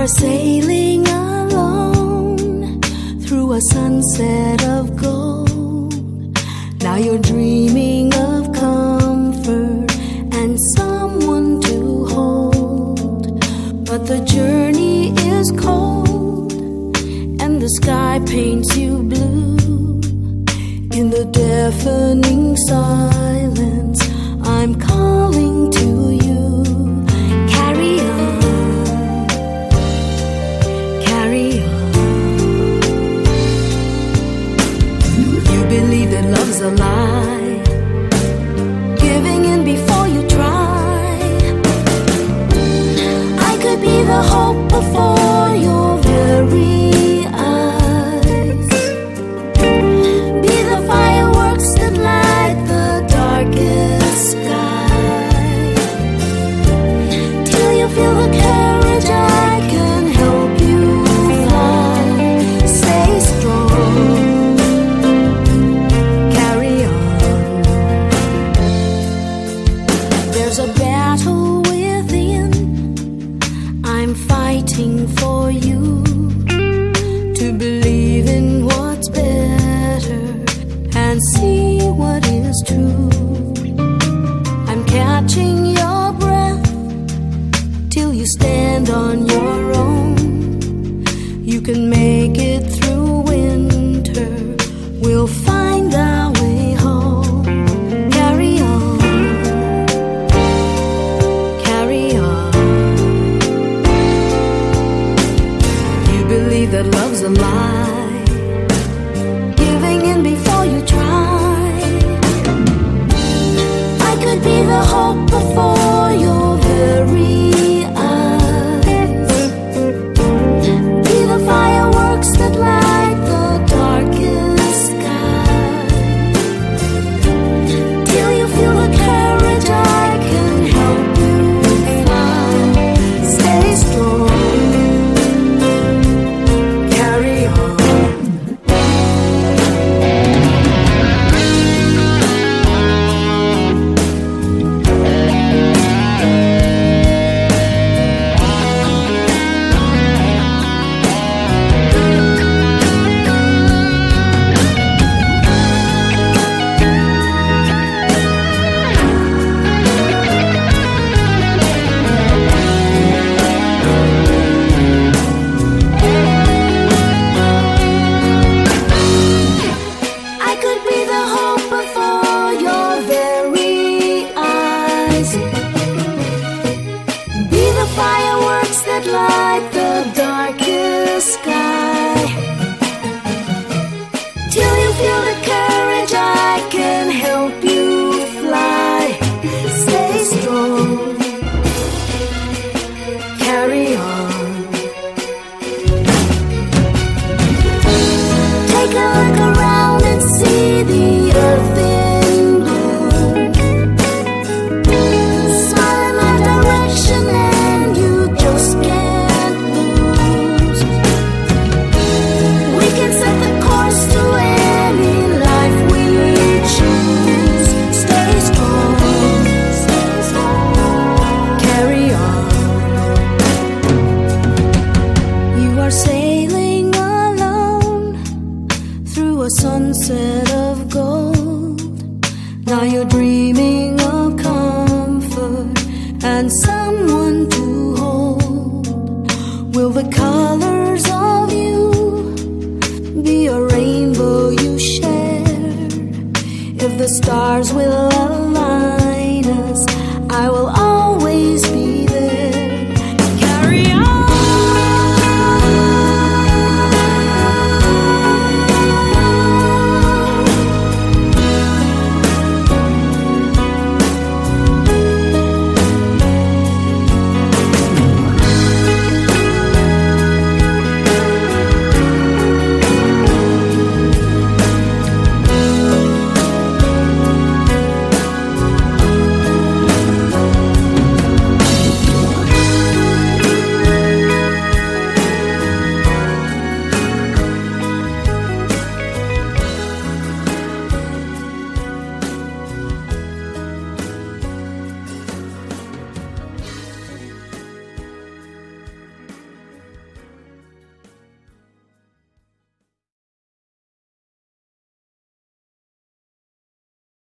are sailing alone through a sunset of gold. Now you're dreaming of comfort and someone to hold. But the journey is cold and the sky paints you blue. In the deafening silence, I'm calling to you. Carry on, carry on. You believe that love's a lie, giving in before you try. I could be the hope before your very eyes, be the fireworks that light the darkest sky. Till you feel the courage, I can help you fly. Stay strong, carry on. There's a battle within, I'm fighting for you to believe in what's better and see what is true. I'm catching your breath till you stand on your own. You can make it through winter, we'll find our way home. Carry on, carry on. You believe that love's a lie, giving in before you try. I could be the hope before your very eyes, be the fireworks that light the darkest sky. Till you feel the courage, I can help you fly. Stay strong, carry on. I could be the hope before your very eyes, be the fireworks that light the darkest sky. Till you feel the courage, I can help you fly. Stay strong, carry on. Take a look around and see the earth in bloom. Smile in my direction and you just can't lose. We can set the course to any life we choose. Stay strong, carry on. You are sailing alone through a sunset of gold. Now you're dreaming of comfort and someone